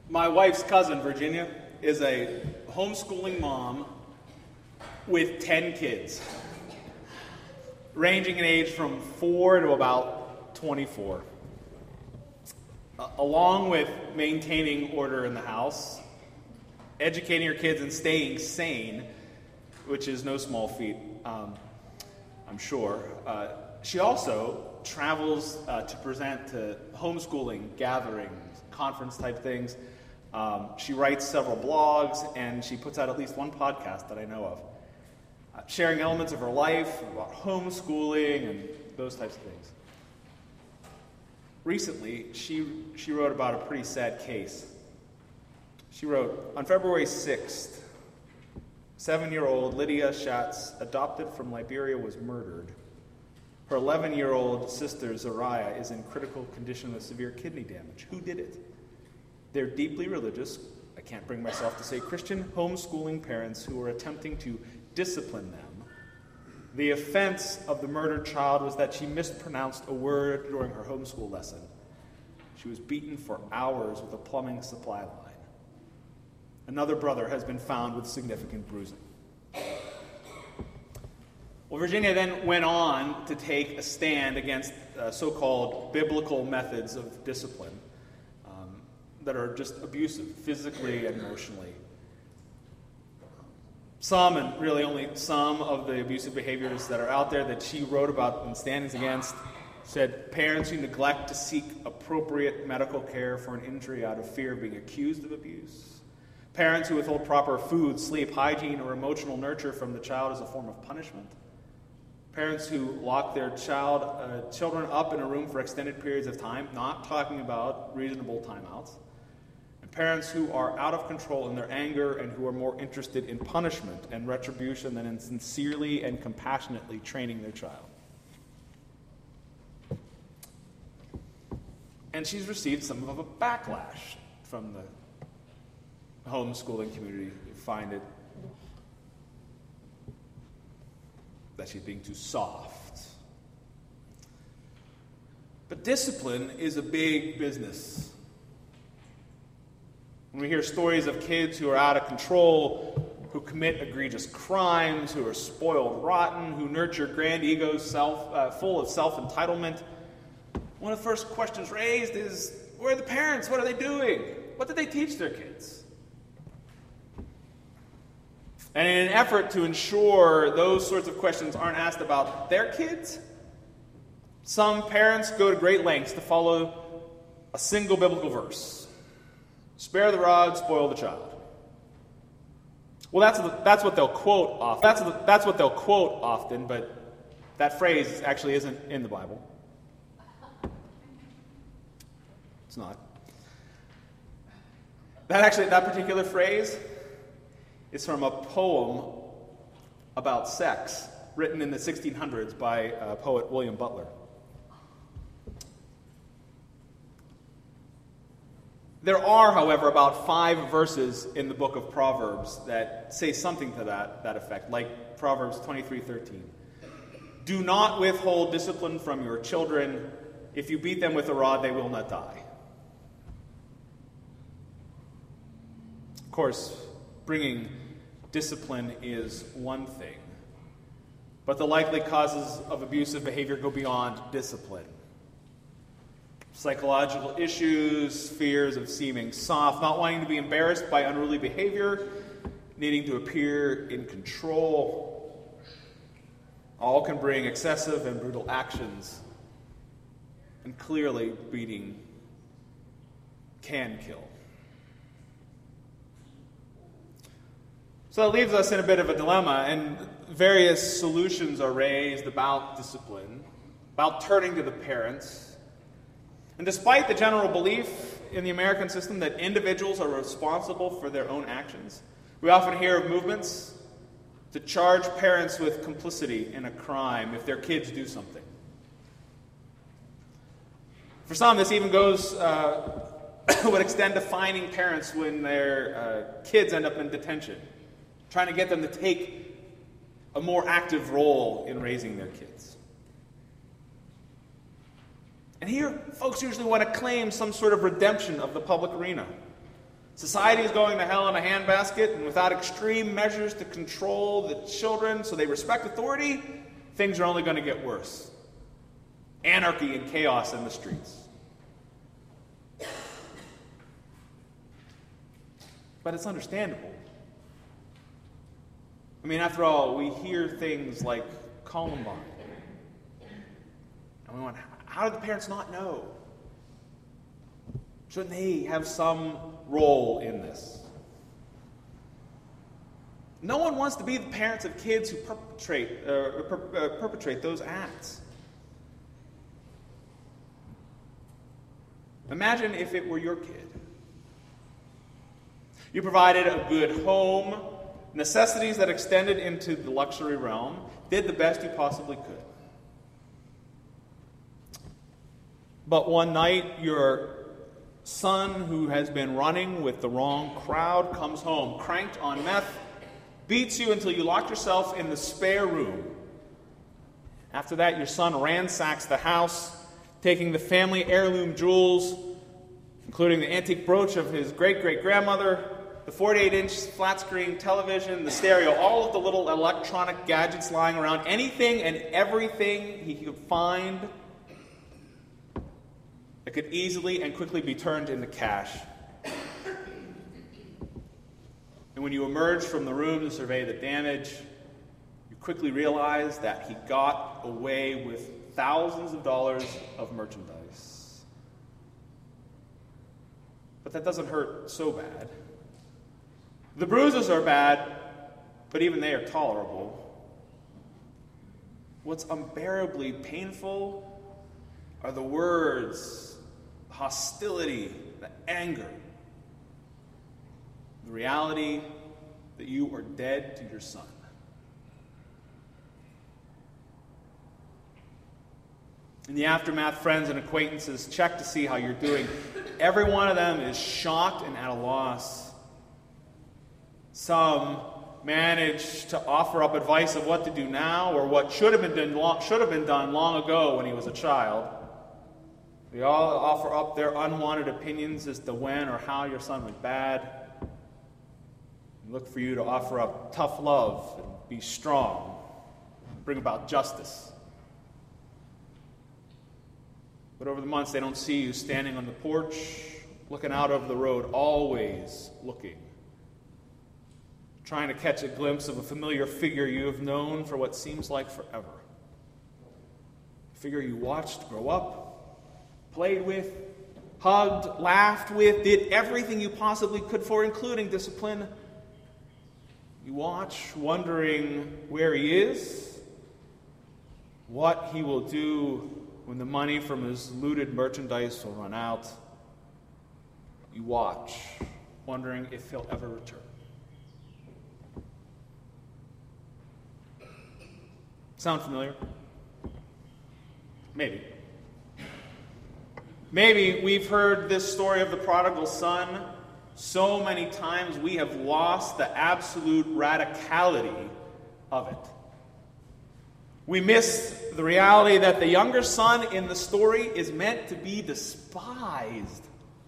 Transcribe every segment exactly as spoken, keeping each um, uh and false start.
My wife's cousin, Virginia, is a homeschooling mom with ten kids, ranging in age from four to about twenty-four. Uh, along with maintaining order in the house, educating her kids, and staying sane, which is no small feat, um, I'm sure. Uh, she also travels uh, to present to homeschooling gatherings, conference-type things. Um, she writes several blogs, and she puts out at least one podcast that I know of, uh, sharing elements of her life about homeschooling and those types of things. Recently, she, she wrote about a pretty sad case. She wrote, on February sixth, seven-year-old Lydia Schatz, adopted from Liberia, was murdered. Her eleven-year-old sister, Zariah, is in critical condition with severe kidney damage. Who did it? They're deeply religious, I can't bring myself to say Christian, homeschooling parents who were attempting to discipline them. The offense of the murdered child was that she mispronounced a word during her homeschool lesson. She was beaten for hours with a plumbing supply line. Another brother has been found with significant bruising. Well, Virginia then went on to take a stand against uh, so-called biblical methods of discipline um, that are just abusive, physically and emotionally. Some, and really only some, of the abusive behaviors that are out there that she wrote about and stands against said parents who neglect to seek appropriate medical care for an injury out of fear of being accused of abuse, parents who withhold proper food, sleep, hygiene, or emotional nurture from the child as a form of punishment, parents who lock their child, uh, children up in a room for extended periods of time, not talking about reasonable timeouts, and parents who are out of control in their anger and who are more interested in punishment and retribution than in sincerely and compassionately training their child. And she's received some of a backlash from the homeschooling community. You find it that she's being too soft. But discipline is a big business. When we hear stories of kids who are out of control, who commit egregious crimes, who are spoiled rotten, who nurture grand egos self, uh, full of self-entitlement, one of the first questions raised is, where are the parents? What are they doing? What did they teach their kids? And in an effort to ensure those sorts of questions aren't asked about their kids, some parents go to great lengths to follow a single biblical verse. Spare the rod, spoil the child. Well, that's the, that's what they'll quote often. That's the, that's what they'll quote often, but that phrase actually isn't in the Bible. It's not. That actually, that particular phrase is from a poem about sex written in the sixteen hundreds by uh, poet William Butler. There are, however, about five verses in the book of Proverbs that say something to that, that effect, like Proverbs twenty-three thirteen. Do not withhold discipline from your children. If you beat them with a rod, they will not die. Of course, bringing discipline is one thing, but the likely causes of abusive behavior go beyond discipline. Psychological issues, fears of seeming soft, not wanting to be embarrassed by unruly behavior, needing to appear in control, all can bring excessive and brutal actions, and clearly beating can kill. So that leaves us in a bit of a dilemma, and various solutions are raised about discipline, about turning to the parents. And despite the general belief in the American system that individuals are responsible for their own actions, we often hear of movements to charge parents with complicity in a crime if their kids do something. For some, this even goes, uh, would extend to fining parents when their uh, kids end up in detention, trying to get them to take a more active role in raising their kids. And here, folks usually want to claim some sort of redemption of the public arena. Society is going to hell in a handbasket, and without extreme measures to control the children so they respect authority, things are only going to get worse. Anarchy and chaos in the streets. But it's understandable. I mean, after all, we hear things like Columbine. And we wonder, how did the parents not know? Shouldn't they have some role in this? No one wants to be the parents of kids who perpetrate, uh, per, uh, perpetrate those acts. Imagine if it were your kid. You provided a good home, necessities that extended into the luxury realm, did the best you possibly could. But one night, your son, who has been running with the wrong crowd, comes home, cranked on meth, beats you until you lock yourself in the spare room. After that, your son ransacks the house, taking the family heirloom jewels, including the antique brooch of his great-great-grandmother, the forty-eight inch flat-screen television, the stereo, all of the little electronic gadgets lying around, anything and everything he could find that could easily and quickly be turned into cash. And when you emerge from the room to survey the damage, you quickly realize that he got away with thousands of dollars of merchandise. But that doesn't hurt so bad. The bruises are bad, but even they are tolerable. What's unbearably painful are the words, the hostility, the anger, the reality that you are dead to your son. In the aftermath, friends and acquaintances check to see how you're doing. Every one of them is shocked and at a loss. Some manage to offer up advice of what to do now or what should have been done long, should have been done long ago when he was a child. They all offer up their unwanted opinions as to when or how your son went bad. And look for you to offer up tough love and be strong, and bring about justice. But over the months, they don't see you standing on the porch, looking out over the road, always looking, trying to catch a glimpse of a familiar figure you have known for what seems like forever. A figure you watched grow up, played with, hugged, laughed with, did everything you possibly could for, including discipline. You watch, wondering where he is, what he will do when the money from his looted merchandise will run out. You watch, wondering if he'll ever return. Sound familiar? Maybe. Maybe we've heard this story of the prodigal son so many times we have lost the absolute radicality of it. We miss the reality that the younger son in the story is meant to be despised.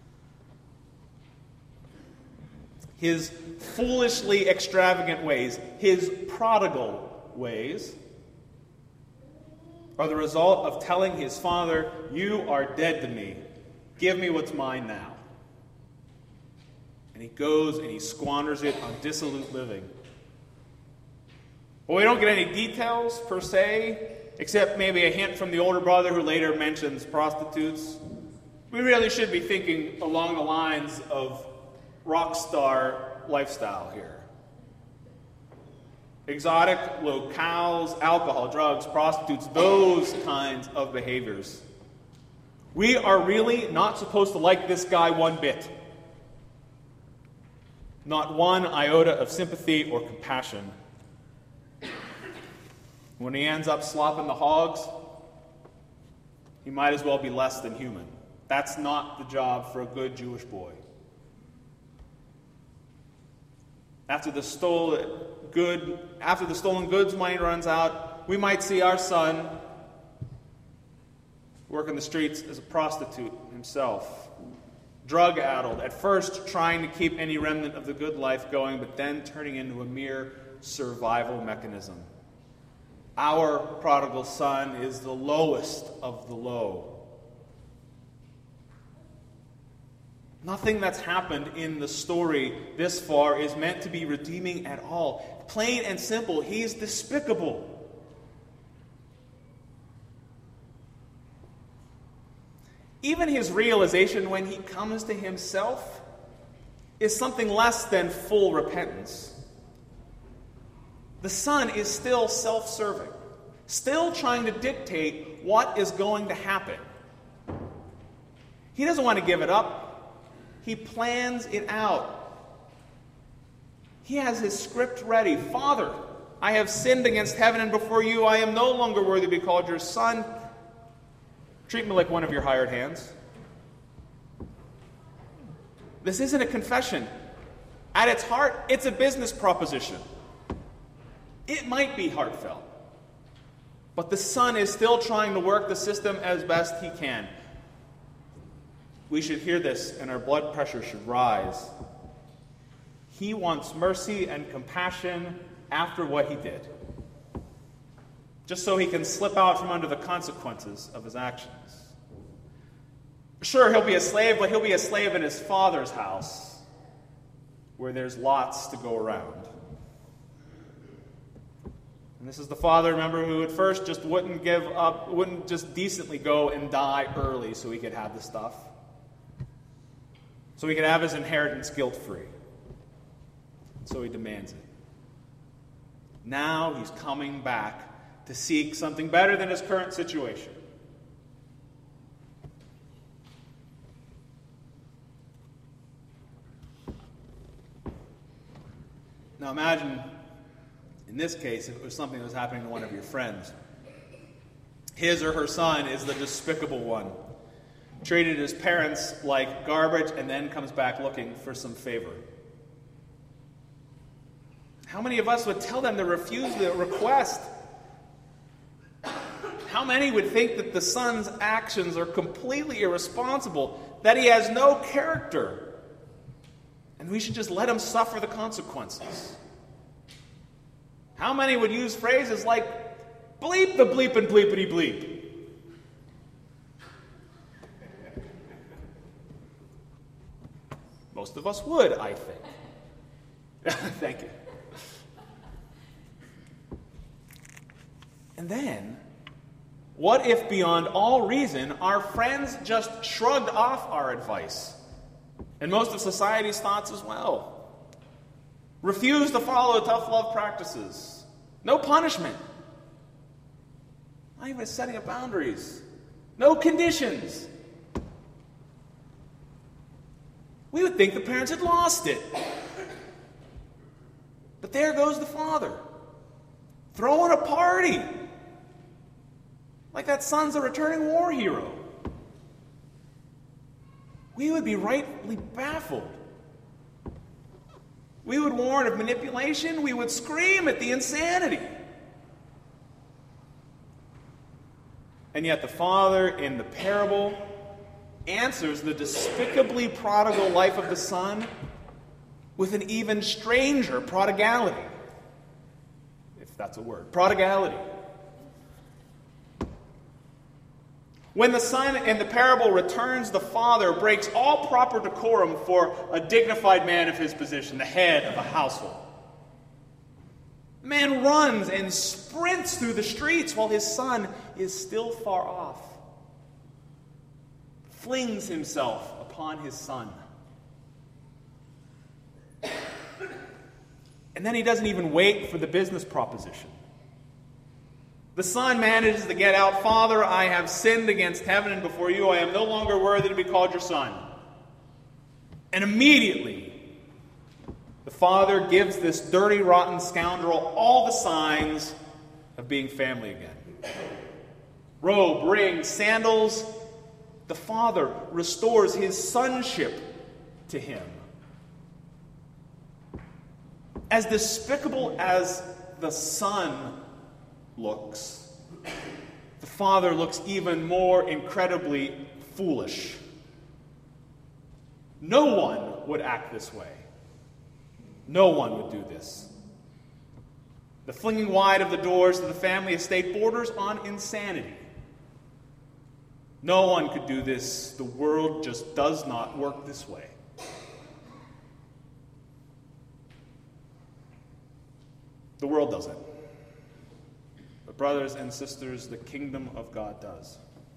His foolishly extravagant ways, his prodigal ways, are the result of telling his father, "You are dead to me. Give me what's mine now." And he goes and he squanders it on dissolute living. Well, we don't get any details, per se, except maybe a hint from the older brother who later mentions prostitutes. We really should be thinking along the lines of rock star lifestyle here. Exotic locales, alcohol, drugs, prostitutes, those kinds of behaviors. We are really not supposed to like this guy one bit. Not one iota of sympathy or compassion. When he ends up slopping the hogs, he might as well be less than human. That's not the job for a good Jewish boy. After the stolen good, after the stolen goods money runs out, we might see our son work in the streets as a prostitute himself, drug-addled, at first trying to keep any remnant of the good life going, but then turning into a mere survival mechanism. Our prodigal son is the lowest of the low. Nothing that's happened in the story this far is meant to be redeeming at all. Plain and simple, he's despicable. Even his realization when he comes to himself is something less than full repentance. The son is still self-serving, still trying to dictate what is going to happen. He doesn't want to give it up. He plans it out. He has his script ready. Father, I have sinned against heaven and before you. I am no longer worthy to be called your son. Treat me like one of your hired hands. This isn't a confession. At its heart, it's a business proposition. It might be heartfelt, but the son is still trying to work the system as best he can. We should hear this and our blood pressure should rise. He wants mercy and compassion after what he did, just so he can slip out from under the consequences of his actions. Sure, he'll be a slave, but he'll be a slave in his father's house, where there's lots to go around. And this is the father, remember, who at first just wouldn't give up, wouldn't just decently go and die early so he could have the stuff. So he could have his inheritance guilt-free. So he demands it. Now he's coming back to seek something better than his current situation. Now imagine, in this case, if it was something that was happening to one of your friends. His or her son is the despicable one, treated his parents like garbage and then comes back looking for some favor. How many of us would tell them to refuse the request? How many would think that the son's actions are completely irresponsible, that he has no character, and we should just let him suffer the consequences? How many would use phrases like, bleep the bleep and bleepity bleep? Most of us would, I think. Thank you. And then, what if beyond all reason, our friends just shrugged off our advice, and most of society's thoughts as well? Refused to follow tough love practices. No punishment. Not even a setting of boundaries. No conditions. We would think the parents had lost it. But there goes the father, throwing a party. Like that son's a returning war hero. We would be rightly baffled. We would warn of manipulation. We would scream at the insanity. And yet the father in the parable answers the despicably prodigal life of the son with an even stranger prodigality. If that's a word. Prodigality. When the son in the parable returns, the father breaks all proper decorum for a dignified man of his position, the head of a household. The man runs and sprints through the streets while his son is still far off. Flings himself upon his son. And then he doesn't even wait for the business proposition. The son manages to get out, Father, I have sinned against heaven and before you. I am no longer worthy to be called your son. And immediately, the father gives this dirty, rotten scoundrel all the signs of being family again. Robe, ring, sandals. The father restores his sonship to him. As despicable as the son looks, the father looks even more incredibly foolish. No one would act this way. No one would do this. The flinging wide of the doors to the family estate borders on insanity. No one could do this. The world just does not work this way. The world doesn't. But brothers and sisters, the kingdom of God does.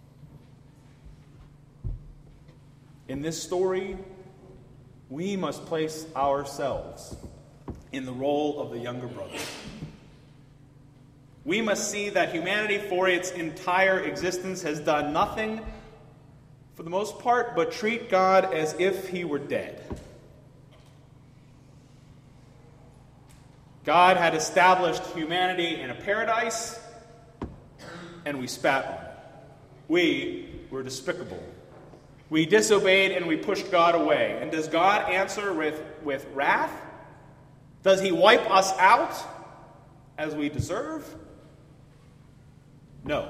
In this story, we must place ourselves in the role of the younger brother. We must see that humanity for its entire existence has done nothing, for the most part, but treat God as if he were dead. God had established humanity in a paradise, and we spat on it. We were despicable. We disobeyed and we pushed God away. And does God answer with, with wrath? Does he wipe us out as we deserve? No.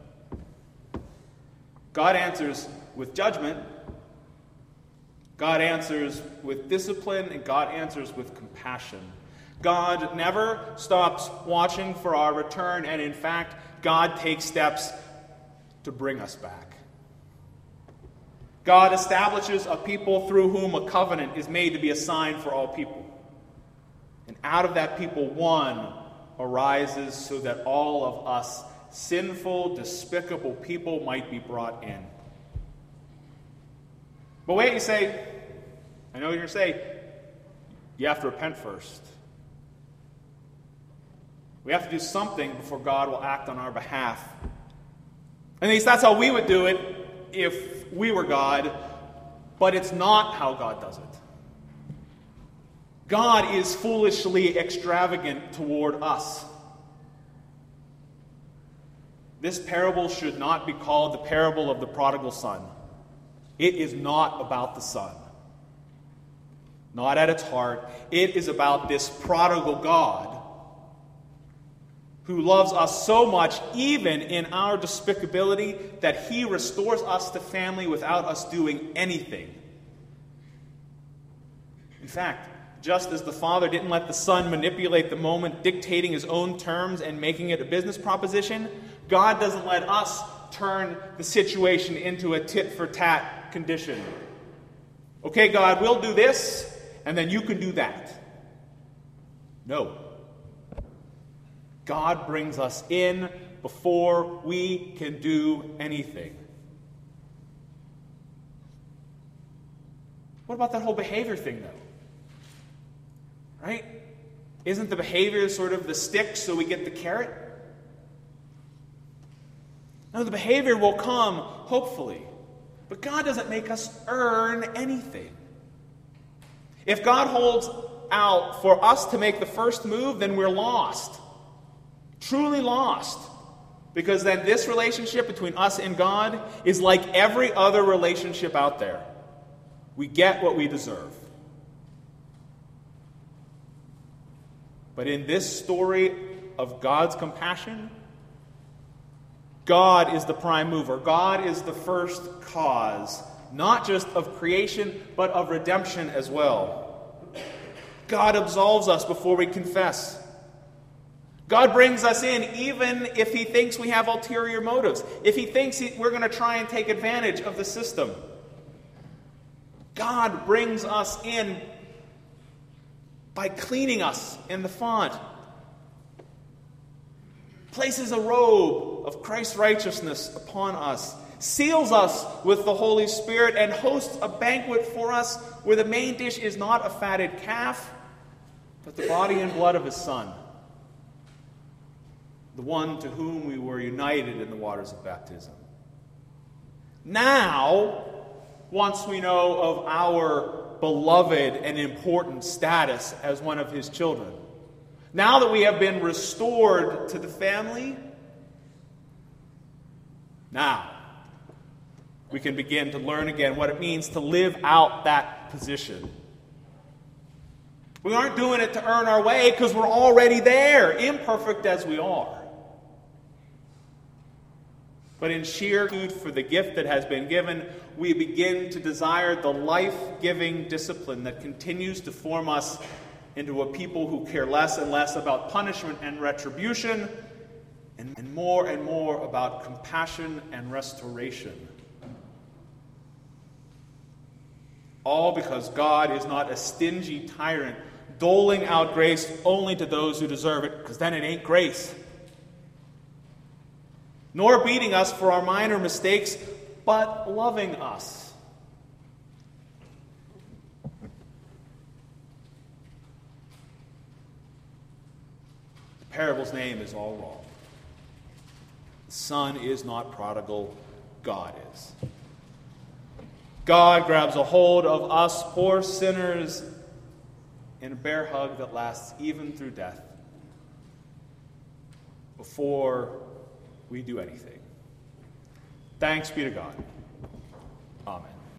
God answers with judgment. God answers with discipline, and God answers with compassion. God never stops watching for our return, and in fact, God takes steps to bring us back. God establishes a people through whom a covenant is made to be a sign for all people. And out of that people, one arises so that all of us sinful, despicable people might be brought in. But wait, you say, I know what you're going to say, you have to repent first. We have to do something before God will act on our behalf. At least that's how we would do it if we were God, but it's not how God does it. God is foolishly extravagant toward us. This parable should not be called the parable of the prodigal son. It is not about the son. Not at its heart. It is about this prodigal God who loves us so much, even in our despicability, that he restores us to family without us doing anything. In fact, just as the father didn't let the son manipulate the moment, dictating his own terms and making it a business proposition, God doesn't let us turn the situation into a tit-for-tat condition. Okay, God, we'll do this, and then you can do that. No. God brings us in before we can do anything. What about that whole behavior thing, though? Right? Isn't the behavior sort of the stick so we get the carrot? No, the behavior will come, hopefully. But God doesn't make us earn anything. If God holds out for us to make the first move, then we're lost. Truly lost. Because then this relationship between us and God is like every other relationship out there. We get what we deserve. But in this story of God's compassion, God is the prime mover. God is the first cause, not just of creation, but of redemption as well. God absolves us before we confess. God brings us in even if he thinks we have ulterior motives, if he thinks he, we're going to try and take advantage of the system. God brings us in by cleaning us in the font, places a robe of Christ's righteousness upon us, seals us with the Holy Spirit, and hosts a banquet for us where the main dish is not a fatted calf, but the body and blood of his Son, the one to whom we were united in the waters of baptism. Now, once we know of our beloved and important status as one of his children, now that we have been restored to the family, now we can begin to learn again what it means to live out that position. We aren't doing it to earn our way because we're already there, imperfect as we are. But in sheer gratitude for the gift that has been given, we begin to desire the life-giving discipline that continues to form us into a people who care less and less about punishment and retribution, and, and more and more about compassion and restoration. All because God is not a stingy tyrant, doling out grace only to those who deserve it, because then it ain't grace. Nor beating us for our minor mistakes, but loving us. The parable's name is all wrong. The son is not prodigal, God is. God grabs a hold of us, poor sinners, in a bear hug that lasts even through death, before we do anything. Thanks be to God.